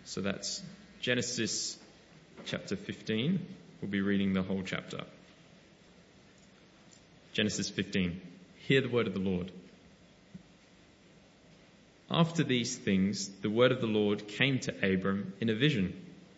So that's Genesis chapter 15. We'll be reading the whole chapter. Genesis 15. Hear the word of the Lord. After these things, the word of the Lord came to Abram in a vision.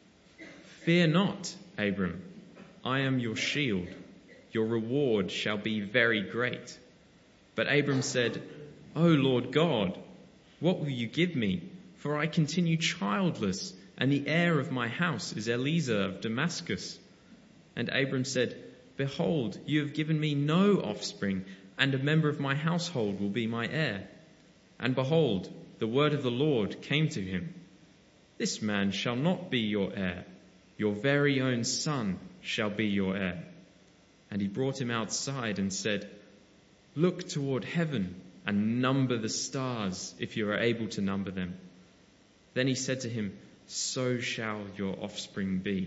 Fear not, Abram, I am your shield. Your reward shall be very great. But Abram said, O Lord God, what will you give me? For I continue childless, and the heir of my house is Eliezer of Damascus. And Abram said, Behold, you have given me no offspring, and a member of my household will be my heir. And behold, the word of the Lord came to him. This man shall not be your heir. Your very own son shall be your heir. And he brought him outside and said, Look toward heaven and number the stars, if you are able to number them. Then he said to him, So shall your offspring be.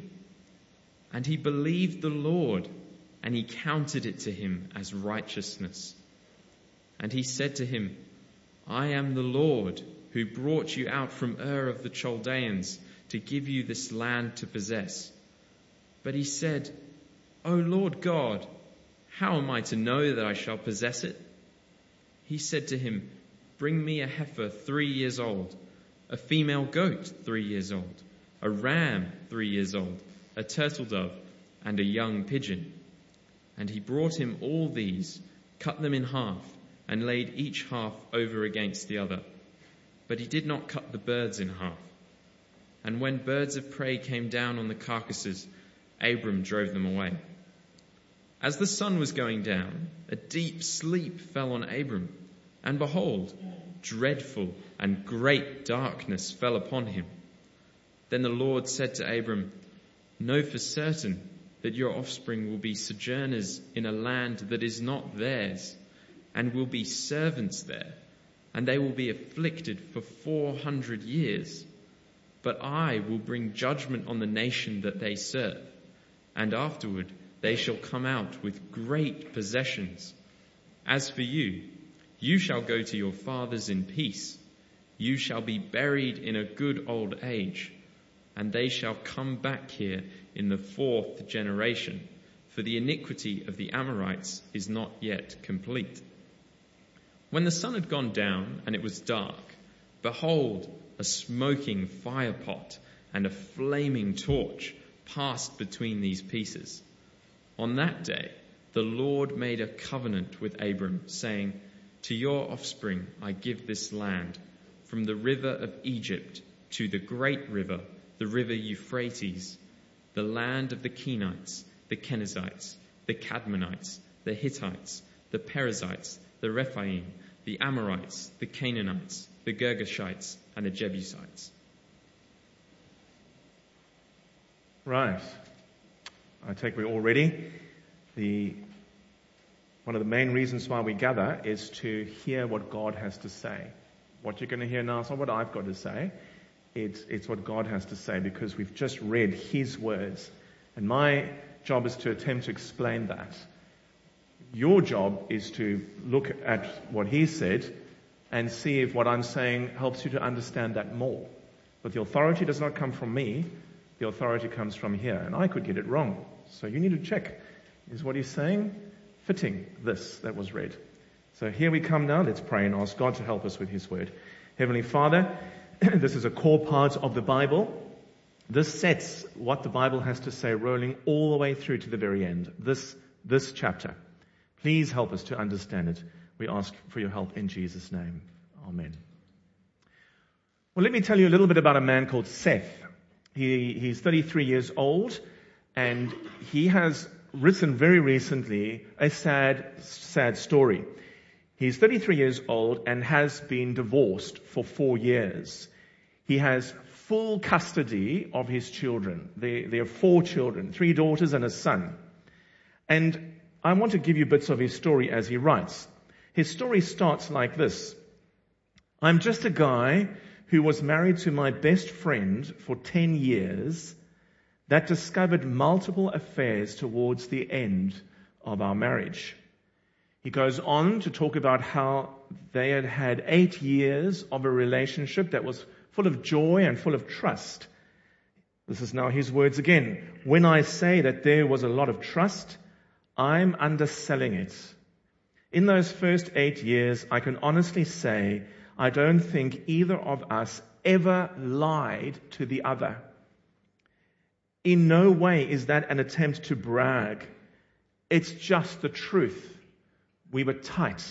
And he believed the Lord, and he counted it to him as righteousness. And he said to him, I am the Lord who brought you out from Ur of the Chaldeans to give you this land to possess. But he said, O Lord God, how am I to know that I shall possess it? He said to him, Bring me a heifer 3 years old, a female goat 3 years old, a ram 3 years old, a turtle dove, and a young pigeon. And he brought him all these, cut them in half, and laid each half over against the other. But he did not cut the birds in half. And when birds of prey came down on the carcasses, Abram drove them away. As the sun was going down, a deep sleep fell on Abram, and behold, dreadful and great darkness fell upon him. Then the Lord said to Abram, Know for certain that your offspring will be sojourners in a land that is not theirs, and will be servants there, and they will be afflicted for 400 years. But I will bring judgment on the nation that they serve, and afterward they shall come out with great possessions. As for you, you shall go to your fathers in peace. You shall be buried in a good old age, and they shall come back here in the 4th generation, for the iniquity of the Amorites is not yet complete. When the sun had gone down and it was dark, behold, a smoking firepot and a flaming torch passed between these pieces. On that day, the Lord made a covenant with Abram, saying, To your offspring I give this land, from the river of Egypt to the great river, the river Euphrates, the land of the Kenites, the Kenizzites, the Cadmonites, the Hittites, the Perizzites, the Rephaim, the Amorites, the Canaanites, the Girgashites, and the Jebusites. Right. I take we're all ready. One of the main reasons why we gather is to hear what God has to say. What you're going to hear now is not what I've got to say. It's what God has to say, because we've just read His words. And my job is to attempt to explain that. Your job is to look at what He said and see if what I'm saying helps you to understand that more. But the authority does not come from me. The authority comes from here. And I could get it wrong. So you need to check. Is what He's saying fitting this that was read? So here we come now. Let's pray and ask God to help us with His word. Heavenly Father, this is a core part of the Bible. This sets what the Bible has to say, rolling all the way through to the very end. This chapter. Please help us to understand it. We ask for your help in Jesus' name. Amen. Well, let me tell you a little bit about a man called Seth. He's 33 years old, and he has written very recently a sad story. He's 33 years old and has been divorced for 4 years. He has full custody of his children. There are 4 children, 3 daughters and a son. And I want to give you bits of his story as he writes. His story starts like this. I'm just a guy who was married to my best friend for 10 years that discovered multiple affairs towards the end of our marriage. He goes on to talk about how they had 8 years of a relationship that was full of joy and full of trust This is now his words again. When I say that there was a lot of trust, I'm underselling it. In those first 8 years, I can honestly say I don't think either of us ever lied to the other. In no way is that an attempt to brag. It's just the truth. We were tight.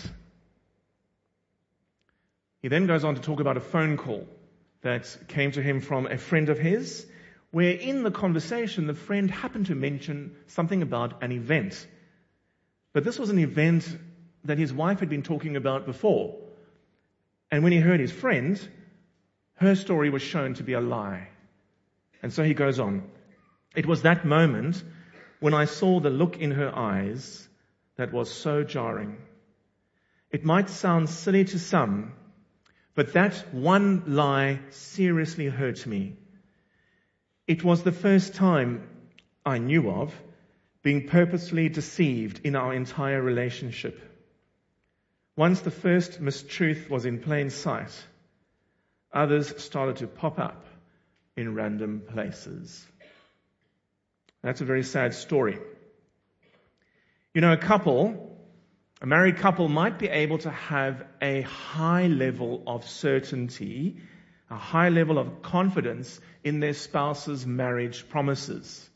He then goes on to talk about a phone call that came to him from a friend of his, where in the conversation, the friend happened to mention something about an event. But this was an event that his wife had been talking about before. And when he heard his friend, her story was shown to be a lie. And so he goes on. It was that moment when I saw the look in her eyes that was so jarring. It might sound silly to some, but that one lie seriously hurt me. It was the first time I knew of being purposely deceived in our entire relationship. Once the first mistruth was in plain sight, others started to pop up in random places. That's a very sad story. You know, a married couple might be able to have a high level of certainty, a high level of confidence in their spouse's marriage promises.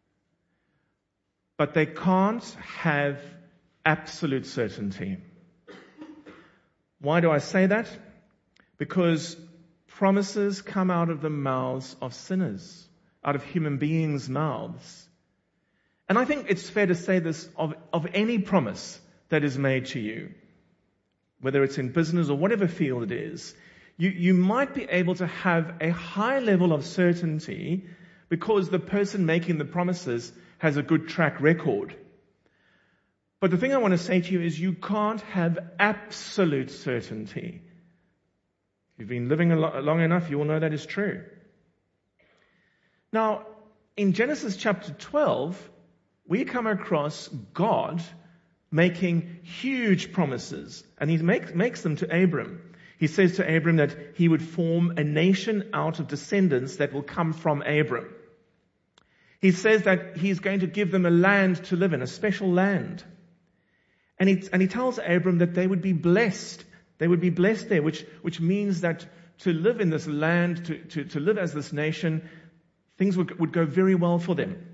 But they can't have absolute certainty. Why do I say that? Because promises come out of the mouths of sinners, out of human beings' mouths. And I think it's fair to say this of any promise that is made to you, whether it's in business or whatever field it is. You might be able to have a high level of certainty because the person making the promises has a good track record. But the thing I want to say to you is you can't have absolute certainty. If you've been living long enough, you will know that is true. Now, in Genesis chapter 12, we come across God making huge promises, and he makes them to Abram. He says to Abram that he would form a nation out of descendants that will come from Abram. He says that he's going to give them a land to live in, a special land. And he tells Abram that they would be blessed. They would be blessed there, which means that to live in this land, to live as this nation, things would go very well for them.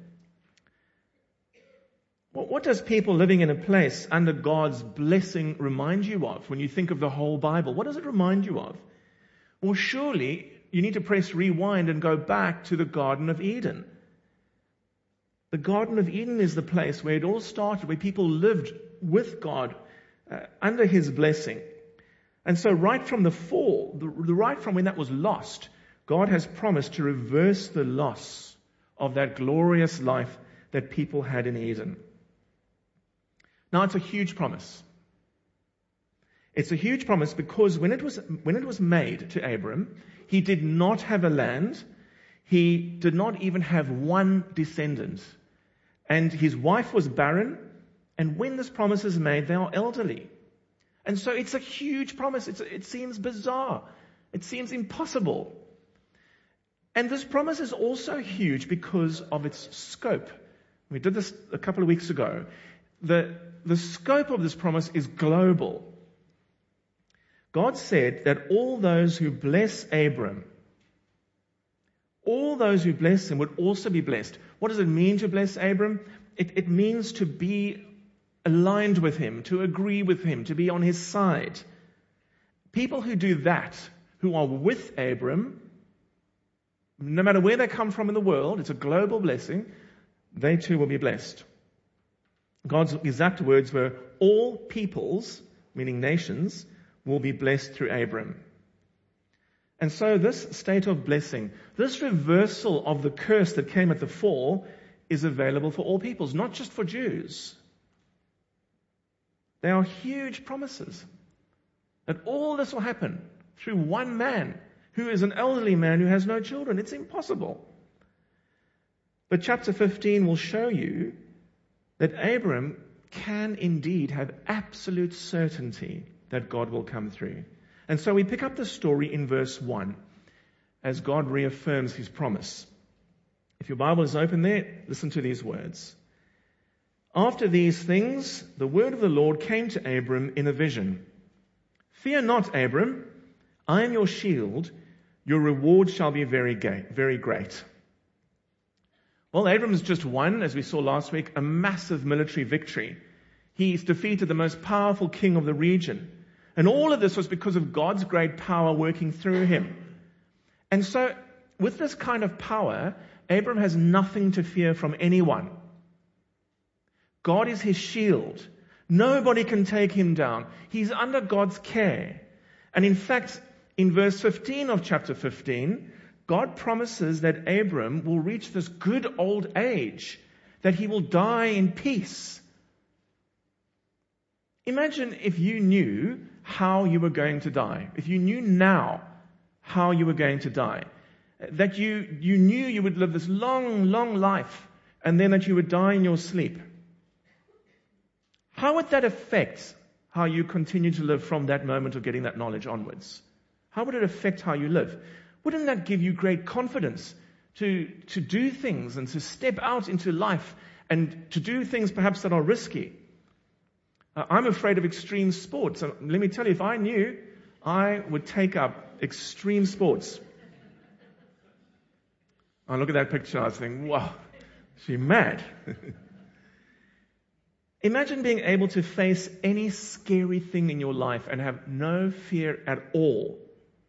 What does people living in a place under God's blessing remind you of when you think of the whole Bible? What does it remind you of? Well, surely you need to press rewind and go back to the Garden of Eden. The Garden of Eden is the place where it all started, where people lived with God under His blessing. And so right from the fall, right from when that was lost, God has promised to reverse the loss of that glorious life that people had in Eden. Now, it's a huge promise. It's a huge promise because when it was made to Abram, he did not have a land. He did not even have one descendant. And his wife was barren. And when this promise is made, they are elderly. And so it's a huge promise. It seems bizarre. It seems impossible. And this promise is also huge because of its scope. We did this a couple of weeks ago. The scope of this promise is global. God said that all those who bless Abram, all those who bless him would also be blessed. What does it mean to bless Abram? It means to be aligned with him, to agree with him, to be on his side. People who do that, who are with Abram, no matter where they come from in the world, it's a global blessing, they too will be blessed. God's exact words were, all peoples, meaning nations, will be blessed through Abram. And so this state of blessing, this reversal of the curse that came at the fall, is available for all peoples, not just for Jews. They are huge promises that all this will happen through one man who is an elderly man who has no children. It's impossible. But chapter 15 will show you that Abram can indeed have absolute certainty that God will come through. And so we pick up the story in verse 1 as God reaffirms his promise. If your Bible is open there, listen to these words. After these things, the word of the Lord came to Abram in a vision. Fear not, Abram, I am your shield. Your reward shall be very great. Well, Abram has just won, as we saw last week, a massive military victory. He's defeated the most powerful king of the region. And all of this was because of God's great power working through him. And so, with this kind of power, Abram has nothing to fear from anyone. God is his shield. Nobody can take him down. He's under God's care. And in fact, in verse 15 of chapter 15, God promises that Abram will reach this good old age, that he will die in peace. Imagine if you knew how you were going to die. If you knew now how you were going to die. That you knew you would live this long, long life, and then that you would die in your sleep. How would that affect how you continue to live from that moment of getting that knowledge onwards? How would it affect how you live? Wouldn't that give you great confidence to do things and to step out into life and to do things perhaps that are risky? I'm afraid of extreme sports. And let me tell you, if I knew, I would take up extreme sports. I look at that picture, I was thinking, wow, she's mad. Imagine being able to face any scary thing in your life and have no fear at all.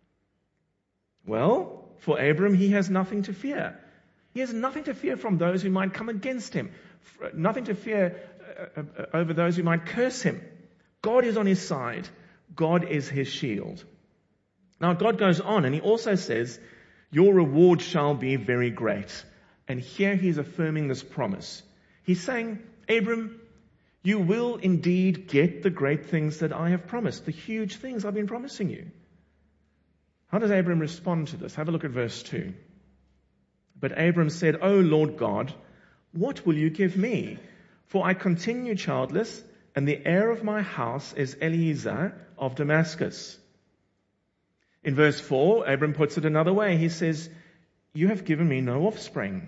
Well, for Abram, he has nothing to fear. He has nothing to fear from those who might come against him. Nothing to fear over those who might curse him. God is on his side. God is his shield. Now, God goes on and he also says, your reward shall be very great. And here he's affirming this promise. He's saying, Abram, you will indeed get the great things that I have promised, the huge things I've been promising you. How does Abram respond to this? Have a look at verse 2. But Abram said, O Lord God, what will you give me? For I continue childless, and the heir of my house is Eliezer of Damascus. In verse 4, Abram puts it another way. He says, you have given me no offspring.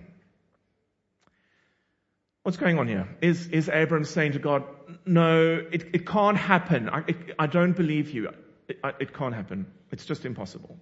What's going on here? Is Abram saying to God, no, it can't happen. I don't believe you. It can't happen. It's just impossible.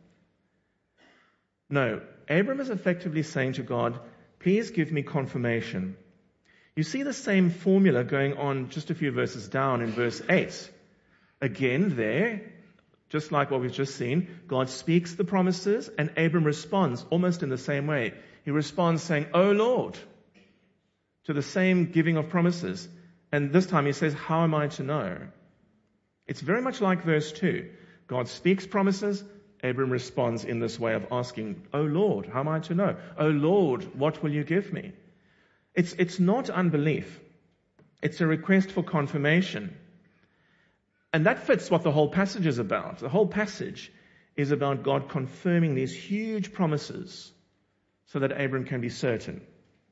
No, Abram is effectively saying to God, please give me confirmation. You see the same formula going on just a few verses down in verse 8. Again there, just like what we've just seen, God speaks the promises and Abram responds almost in the same way. He responds saying, O Lord, to the same giving of promises. And this time he says, how am I to know? It's very much like verse 2. God speaks promises. Abram responds in this way of asking, O Lord, how am I to know? O Lord, what will you give me? It's not unbelief. It's a request for confirmation. And that fits what the whole passage is about. The whole passage is about God confirming these huge promises so that Abram can be certain.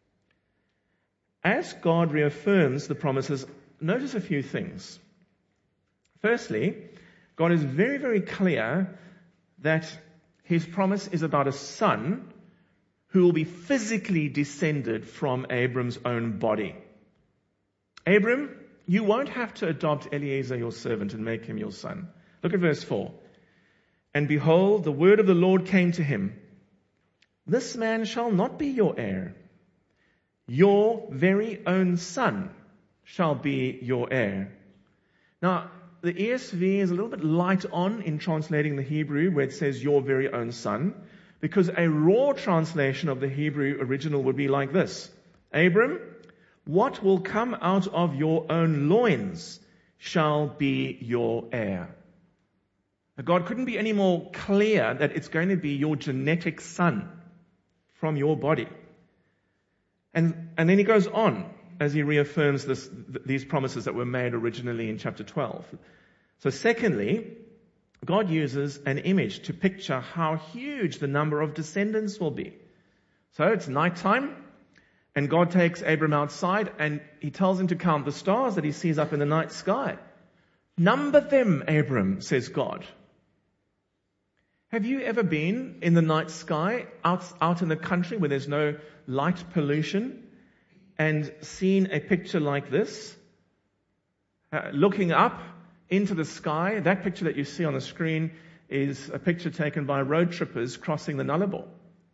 As God reaffirms the promises, notice a few things. Firstly, God is very, very clear that his promise is about a son who will be physically descended from Abram's own body. Abram, you won't have to adopt Eliezer, your servant, and make him your son. Look at verse 4. And behold, the word of the Lord came to him. This man shall not be your heir. Your very own son shall be your heir. Now, the ESV is a little bit light on in translating the Hebrew where it says your very own son, because a raw translation of the Hebrew original would be like this. Abram, what will come out of your own loins shall be your heir. Now, God couldn't be any more clear that it's going to be your genetic son from your body. And then he goes on as he reaffirms these promises that were made originally in chapter 12. So secondly, God uses an image to picture how huge the number of descendants will be. So it's nighttime, and God takes Abram outside, and he tells him to count the stars that he sees up in the night sky. Number them, Abram, says God. Have you ever been in the night sky, out in the country where there's no light pollution, and seen a picture like this? Looking up into the sky, that picture that you see on the screen is a picture taken by road trippers crossing the Nullarbor.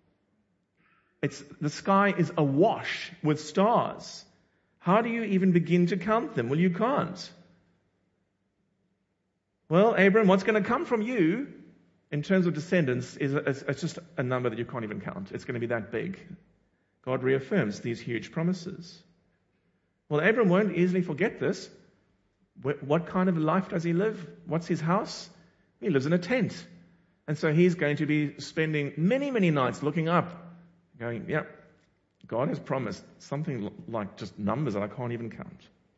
The sky is awash with stars. How do you even begin to count them? Well, you can't. Well, Abram, what's going to come from you in terms of descendants is it's just a number that you can't even count. It's going to be that big. God reaffirms these huge promises. Well, Abram won't easily forget this. What kind of life does he live? What's his house? He lives in a tent. And so he's going to be spending many, many nights looking up, going, yeah, God has promised something like just numbers that I can't even count.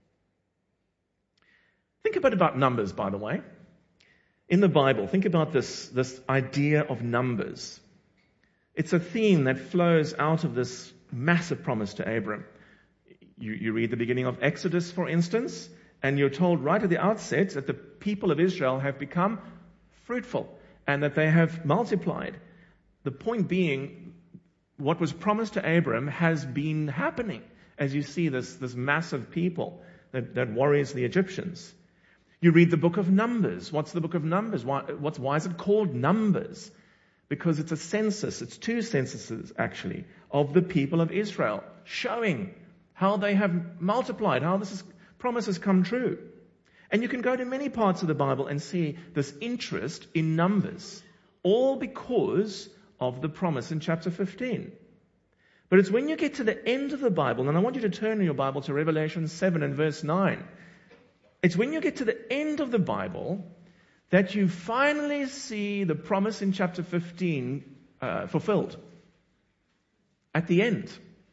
Think a bit about numbers, by the way. In the Bible, think about this idea of numbers. It's a theme that flows out of this massive promise to Abram. You read the beginning of Exodus, for instance, and you're told right at the outset that the people of Israel have become fruitful and that they have multiplied. The point being, what was promised to Abram has been happening as you see this massive people that worries the Egyptians. You read the book of Numbers. What's the book of Numbers? Why is it called Numbers? Because it's a census. It's two censuses, actually, of the people of Israel, showing how they have multiplied, how this promise has come true. And you can go to many parts of the Bible and see this interest in numbers, all because of the promise in chapter 15. But it's when you get to the end of the Bible, and I want you to turn in your Bible to Revelation 7 and verse 9. It's when you get to the end of the Bible that you finally see the promise in chapter 15 fulfilled. At the end.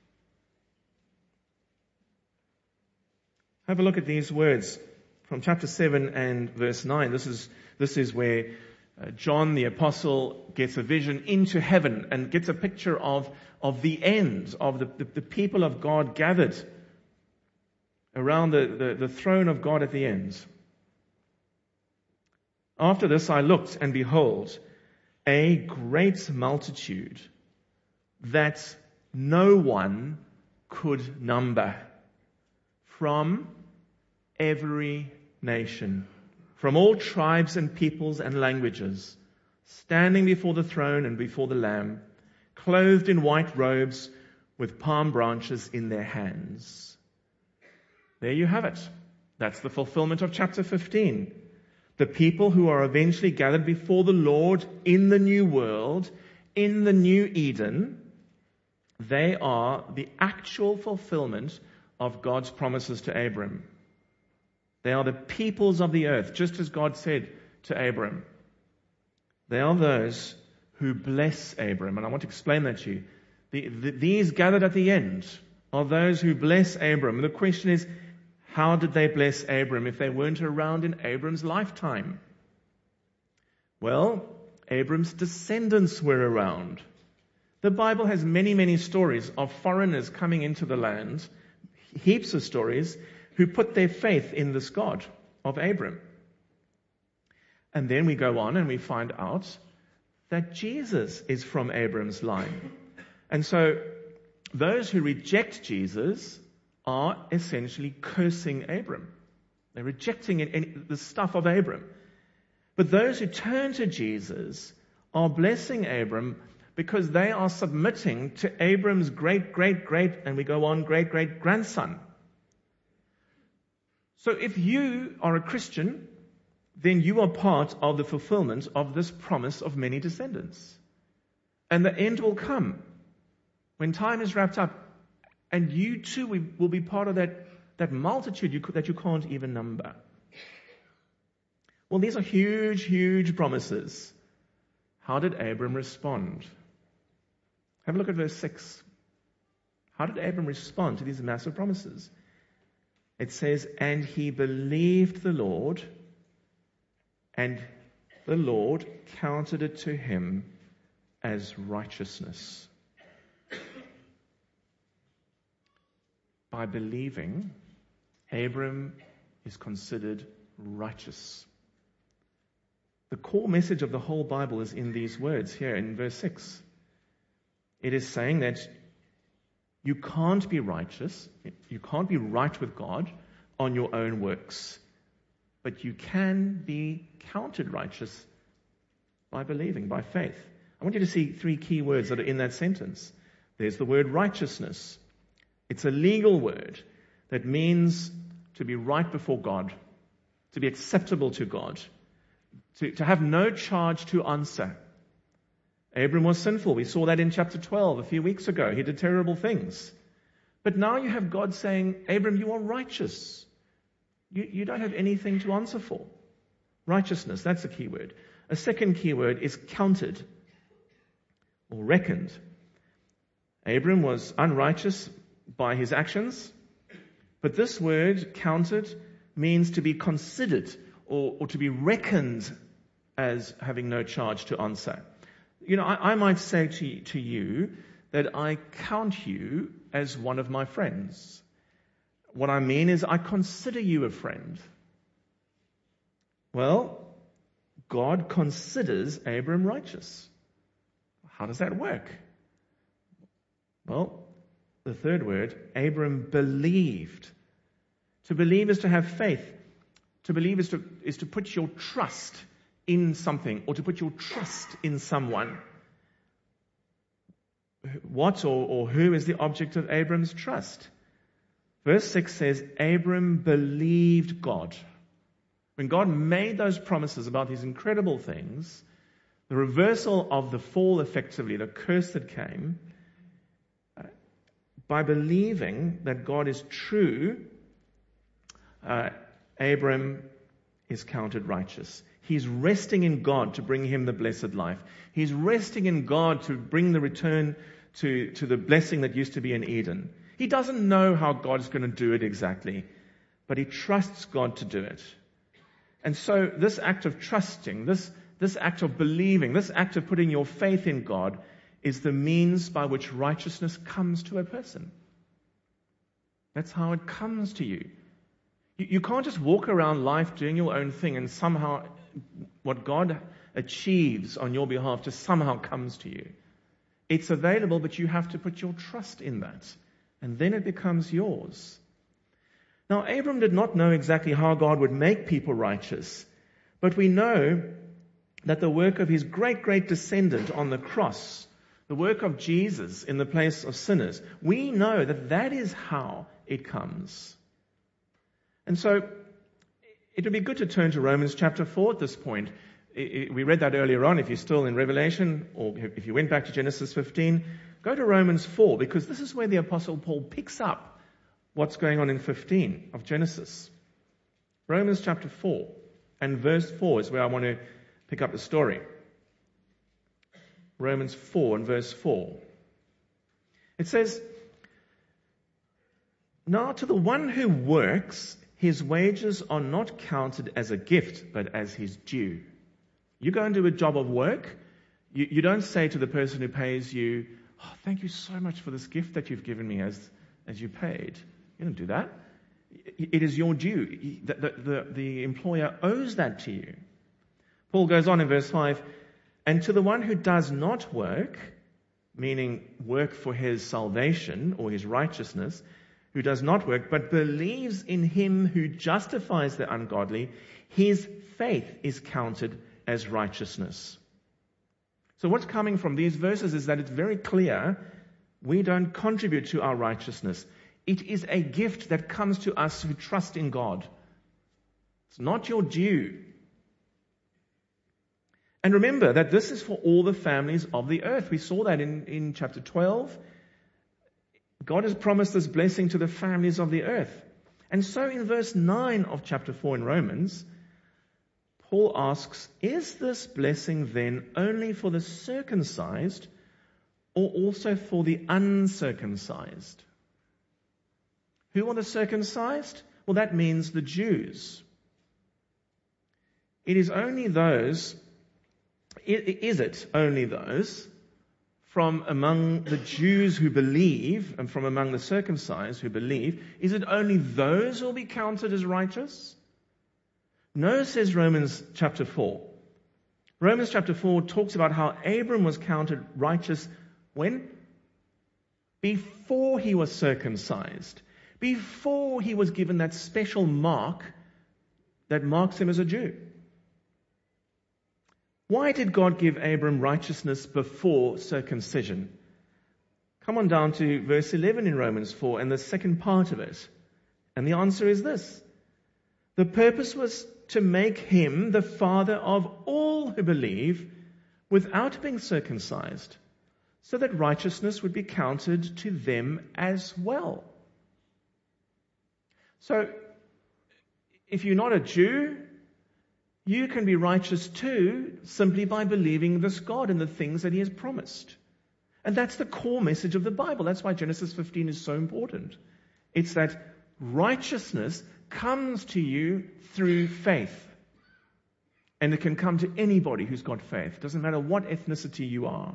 Have a look at these words from chapter 7 and verse 9. This is where John the apostle gets a vision into heaven and gets a picture of the end, of the people of God gathered around the throne of God at the end. After this I looked, and behold, a great multitude that no one could number, from every nation, from all tribes and peoples and languages, standing before the throne and before the Lamb, clothed in white robes with palm branches in their hands. There you have it. That's the fulfillment of chapter 15. The people who are eventually gathered before the Lord in the new world, in the new Eden, they are the actual fulfillment of God's promises to Abram. They are the peoples of the earth, just as God said to Abram. They are those who bless Abram. And I want to explain that to you. These gathered at the end are those who bless Abram. And the question is, how did they bless Abram if they weren't around in Abram's lifetime? Well, Abram's descendants were around. The Bible has many, many stories of foreigners coming into the land, heaps of stories, who put their faith in this God of Abram. And then we go on and we find out that Jesus is from Abram's line. And so those who reject Jesus are essentially cursing Abram. They're rejecting the stuff of Abram. But those who turn to Jesus are blessing Abram because they are submitting to Abram's great, and we go on, great grandson. So if you are a Christian, then you are part of the fulfillment of this promise of many descendants. And the end will come when time is wrapped up. And you too will be part of that multitude that you can't even number. Well, these are huge, huge promises. How did Abram respond? Have a look at verse 6. How did Abram respond to these massive promises? It says, and he believed the Lord, and the Lord counted it to him as righteousness. By believing, Abram is considered righteous. The core message of the whole Bible is in these words here in verse 6. It is saying that you can't be righteous, you can't be right with God on your own works, but you can be counted righteous by believing, by faith. I want you to see 3 key words that are in that sentence. There's the word righteousness. It's a legal word that means to be right before God, to be acceptable to God, to have no charge to answer. Abram was sinful. We saw that in chapter 12 a few weeks ago. He did terrible things. But now you have God saying, Abram, you are righteous. You don't have anything to answer for. Righteousness, that's a key word. A second key word is counted or reckoned. Abram was unrighteous by his actions, but this word, counted, means to be considered or to be reckoned as having no charge to answer. You know, I might say to you that I count you as one of my friends. What I mean is I consider you a friend. Well, God considers Abram righteous. How does that work? Well, the third word, Abram believed. To believe is to have faith. To believe is to put your trust in something or to put your trust in someone. What or who is the object of Abram's trust? Verse 6 says, Abram believed God. When God made those promises about these incredible things, the reversal of the fall effectively, the curse that came, by believing that God is true, Abram is counted righteous. He's resting in God to bring him the blessed life. He's resting in God to bring the return to the blessing that used to be in Eden. He doesn't know how God is going to do it exactly, but he trusts God to do it. And so this act of trusting, this act of believing, this act of putting your faith in God is the means by which righteousness comes to a person. That's how it comes to you. You can't just walk around life doing your own thing and somehow what God achieves on your behalf just somehow comes to you. It's available, but you have to put your trust in that. And then it becomes yours. Now, Abram did not know exactly how God would make people righteous, but we know that the work of his great descendant on the cross, the work of Jesus in the place of sinners, we know that that is how it comes. And so it would be good to turn to Romans chapter 4 at this point. We read that earlier on. If you're still in Revelation, or if you went back to Genesis 15, go to Romans 4, because this is where the Apostle Paul picks up what's going on in 15 of Genesis. Romans chapter 4 and verse 4 is where I want to pick up the story. Romans 4 and verse 4. It says, "Now to the one who works, his wages are not counted as a gift, but as his due." You go and do a job of work, you don't say to the person who pays you, "Oh, thank you so much for this gift that you've given me as you paid." You don't do that. It is your due. The employer owes that to you. Paul goes on in verse 5, "And to the one who does not work," meaning work for his salvation or his righteousness, who does not work, but believes in him who justifies the ungodly, his faith is counted as righteousness. So what's coming from these verses is that it's very clear we don't contribute to our righteousness. It is a gift that comes to us who trust in God. It's not your due. And remember that this is for all the families of the earth. We saw that in chapter 12. God has promised this blessing to the families of the earth. And so in verse 9 of chapter 4 in Romans, Paul asks, is this blessing then only for the circumcised or also for the uncircumcised? Who are the circumcised? Well, that means the Jews. Is it only those from among the Jews who believe and from among the circumcised who believe, is it only those who will be counted as righteous? No, says Romans chapter 4. Romans chapter 4 talks about how Abram was counted righteous when? Before he was circumcised. Before he was given that special mark that marks him as a Jew. Why did God give Abram righteousness before circumcision? Come on down to verse 11 in Romans 4 and the second part of it. And the answer is this. The purpose was to make him the father of all who believe without being circumcised, so that righteousness would be counted to them as well. So, if you're not a Jew, you can be righteous too, simply by believing this God and the things that He has promised. And that's the core message of the Bible. That's why Genesis 15 is so important. It's that righteousness comes to you through faith. And it can come to anybody who's got faith. Doesn't matter what ethnicity you are.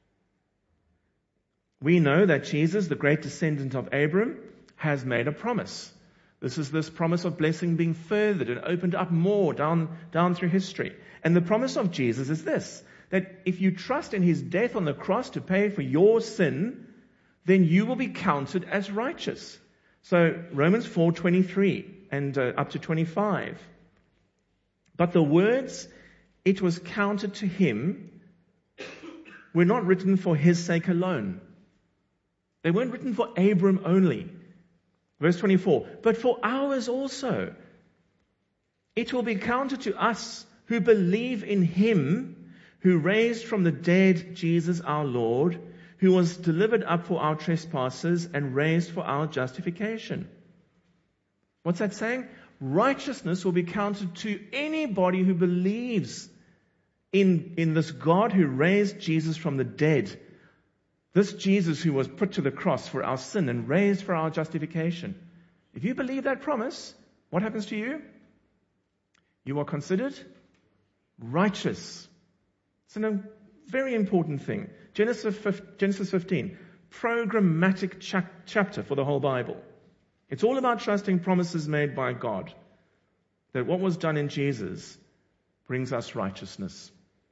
We know that Jesus, the great descendant of Abram, has made a promise. This is this promise of blessing being furthered and opened up more down through history. And the promise of Jesus is this, that if you trust in His death on the cross to pay for your sin, then you will be counted as righteous. So Romans 4:23 and up to 25. But the words, "it was counted to him," were not written for his sake alone. They weren't written for Abram only. Verse 24, but for ours also. It will be counted to us who believe in Him who raised from the dead Jesus our Lord, who was delivered up for our trespasses and raised for our justification. What's that saying? Righteousness will be counted to anybody who believes in this God who raised Jesus from the dead. This Jesus who was put to the cross for our sin and raised for our justification. If you believe that promise, what happens to you? You are considered righteous. It's a very important thing. Genesis 15, programmatic chapter for the whole Bible. It's all about trusting promises made by God. That what was done in Jesus brings us righteousness.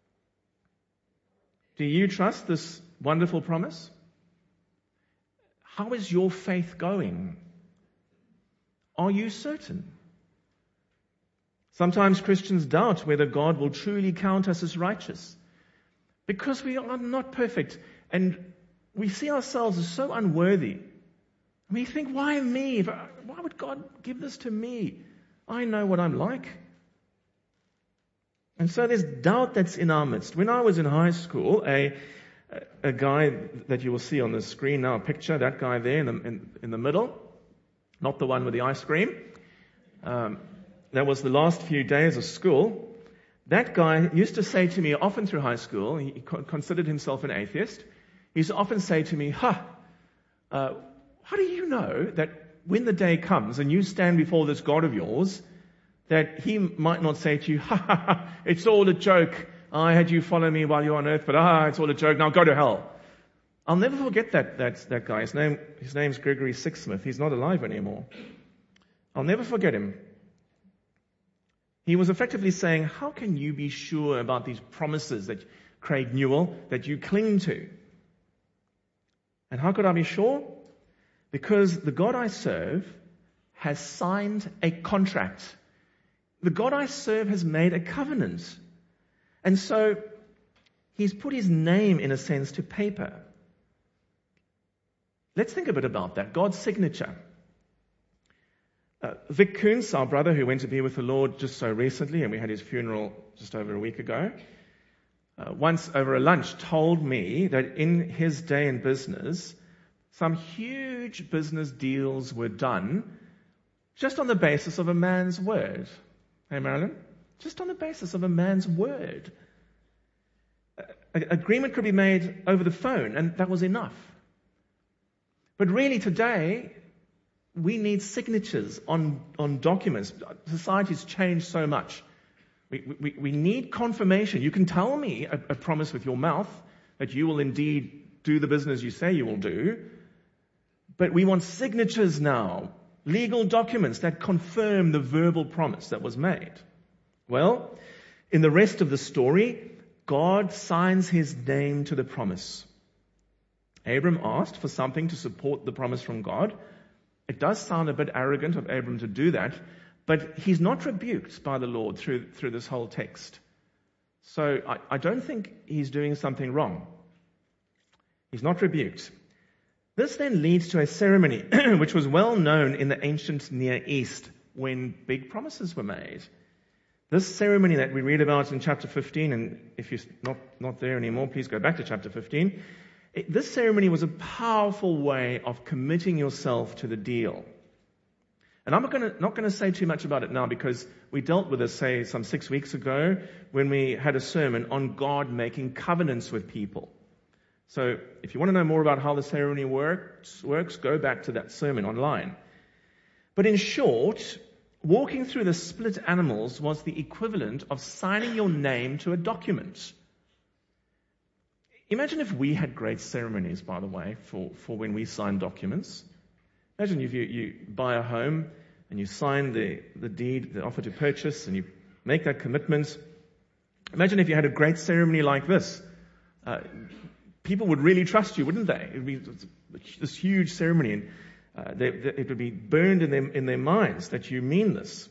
Do you trust this wonderful promise? How is your faith going? Are you certain? Sometimes Christians doubt whether God will truly count us as righteous because we are not perfect and we see ourselves as so unworthy. We think, why me? Why would God give this to me? I know what I'm like. And so there's doubt that's in our midst. When I was in high school, a guy that you will see on the screen now, a picture, that guy there in the middle, not the one with the ice cream. That was the last few days of school. That guy used to say to me often through high school, he considered himself an atheist. He used to often say to me, how do you know that when the day comes and you stand before this God of yours, that He might not say to you, it's all a joke. I had you follow me while you're on earth, but it's all a joke. Now go to hell. I'll never forget that guy. His name's Gregory Sixsmith. He's not alive anymore. I'll never forget him. He was effectively saying, how can you be sure about these promises that Craig Newell, that you cling to? And how could I be sure? Because the God I serve has signed a contract. The God I serve has made a covenant. And so He's put His name, in a sense, to paper. Let's think a bit about that. God's signature. Vic Kuntz, our brother who went to be with the Lord just so recently, and we had his funeral just over a week ago, once over a lunch told me that in his day in business, some huge business deals were done just on the basis of a man's word. Hey, Marilyn? Just on the basis of a man's word. Agreement could be made over the phone, and that was enough. But really today, we need signatures on documents. Society's changed so much. We need confirmation. You can tell me a promise with your mouth that you will indeed do the business you say you will do. But we want signatures now, legal documents that confirm the verbal promise that was made. Well, in the rest of the story, God signs his name to the promise. Abram asked for something to support the promise from God. It does sound a bit arrogant of Abram to do that, but he's not rebuked by the Lord through this whole text. So I don't think he's doing something wrong. He's not rebuked. This then leads to a ceremony which was well known in the ancient Near East when big promises were made. This ceremony that we read about in chapter 15, and if you're not there anymore, please go back to chapter 15. This ceremony was a powerful way of committing yourself to the deal. And I'm not going to say too much about it now because we dealt with this, say, some 6 weeks ago when we had a sermon on God making covenants with people. So if you want to know more about how the ceremony works, go back to that sermon online. But in short, walking through the split animals was the equivalent of signing your name to a document. Imagine if we had great ceremonies, by the way, for when we sign documents. Imagine if you buy a home and you sign the deed, the offer to purchase, and you make that commitment. Imagine if you had a great ceremony like this. People would really trust you, wouldn't they? It would be this huge ceremony, and it would be burned in their minds that you mean this.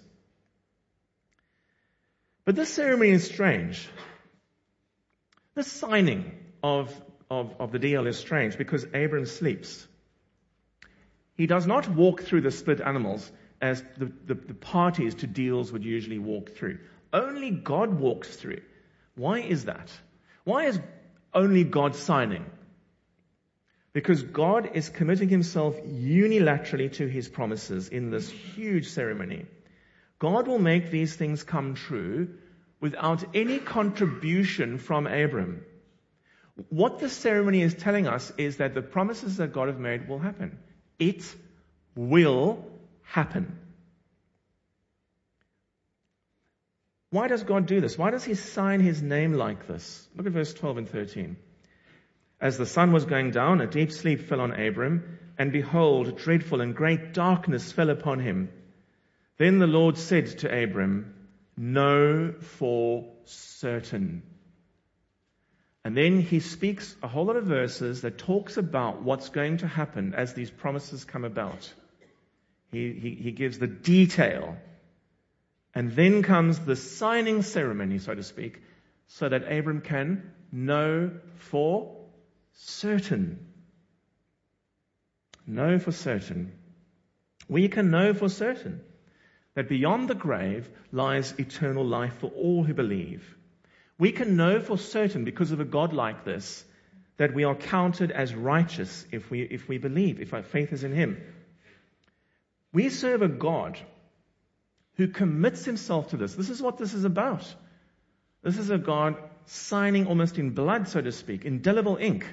But this ceremony is strange. This signing of the deal is strange because Abram sleeps. He does not walk through the split animals as the parties to deals would usually walk through. Only God walks through. Why is that? Why is only God signing? Because God is committing himself unilaterally to his promises in this huge ceremony. God will make these things come true without any contribution from Abram. What the ceremony is telling us is that the promises that God has made will happen. It will happen. Why does God do this? Why does he sign his name like this? Look at verse 12 and 13. As the sun was going down, a deep sleep fell on Abram, and behold, dreadful and great darkness fell upon him. Then the Lord said to Abram, "Know for certain." And then he speaks a whole lot of verses that talks about what's going to happen as these promises come about. He gives the detail. And then comes the signing ceremony, so to speak, so that Abram can know for certain. Know for certain. We can know for certain that beyond the grave lies eternal life for all who believe. We can know for certain, because of a God like this, that we are counted as righteous if we believe, if our faith is in him. We serve a God who commits himself to this. This is what this is about. This is a God signing almost in blood, so to speak, indelible ink.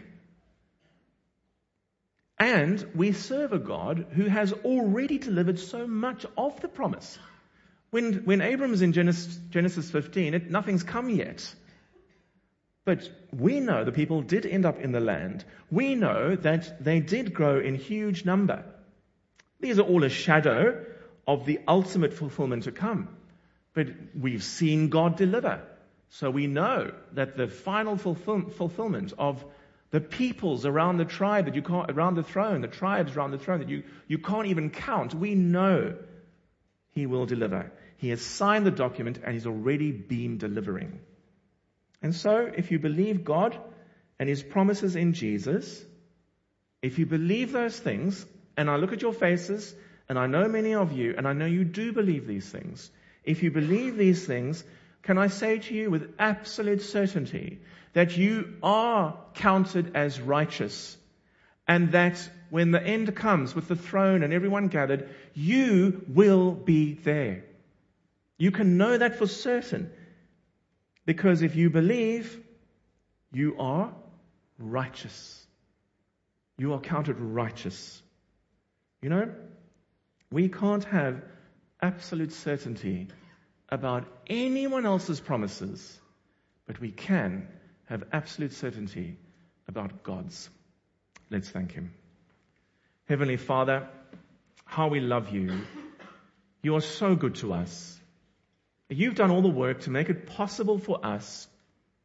And we serve a God who has already delivered so much of the promise. When Abram's in Genesis 15, nothing's come yet. But we know the people did end up in the land. We know that they did grow in huge number. These are all a shadow of the ultimate fulfillment to come. But we've seen God deliver. So we know that the final fulfillment of the peoples around the tribe that you can't, around the throne, the tribes around the throne that you can't even count, we know he will deliver. He has signed the document and he's already been delivering. And so if you believe God and his promises in Jesus, if you believe those things, and I look at your faces, and I know many of you, and I know you do believe these things. If you believe these things, can I say to you with absolute certainty that you are counted as righteous, and that when the end comes with the throne and everyone gathered, you will be there. You can know that for certain, because if you believe, you are righteous. You are counted righteous. You know, we can't have absolute certainty about anyone else's promises, but we can have absolute certainty about God's. Let's thank him. Heavenly Father, how we love you. You are so good to us. You've done all the work to make it possible for us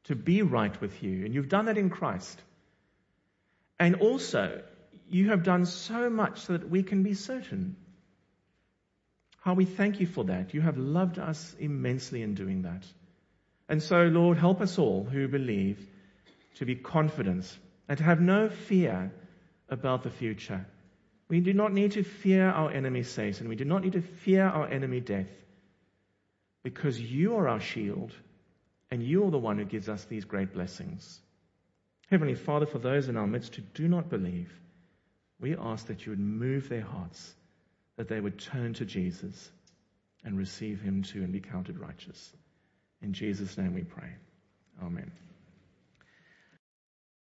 to be right with you. And you've done that in Christ. And also, you have done so much so that we can be certain. How we thank you for that. You have loved us immensely in doing that. And so, Lord, help us all who believe to be confident and to have no fear about the future. We do not need to fear our enemy Satan. We do not need to fear our enemy death, because you are our shield and you are the one who gives us these great blessings. Heavenly Father, for those in our midst who do not believe, we ask that you would move their hearts, that they would turn to Jesus and receive him too and be counted righteous. In Jesus' name we pray. Amen.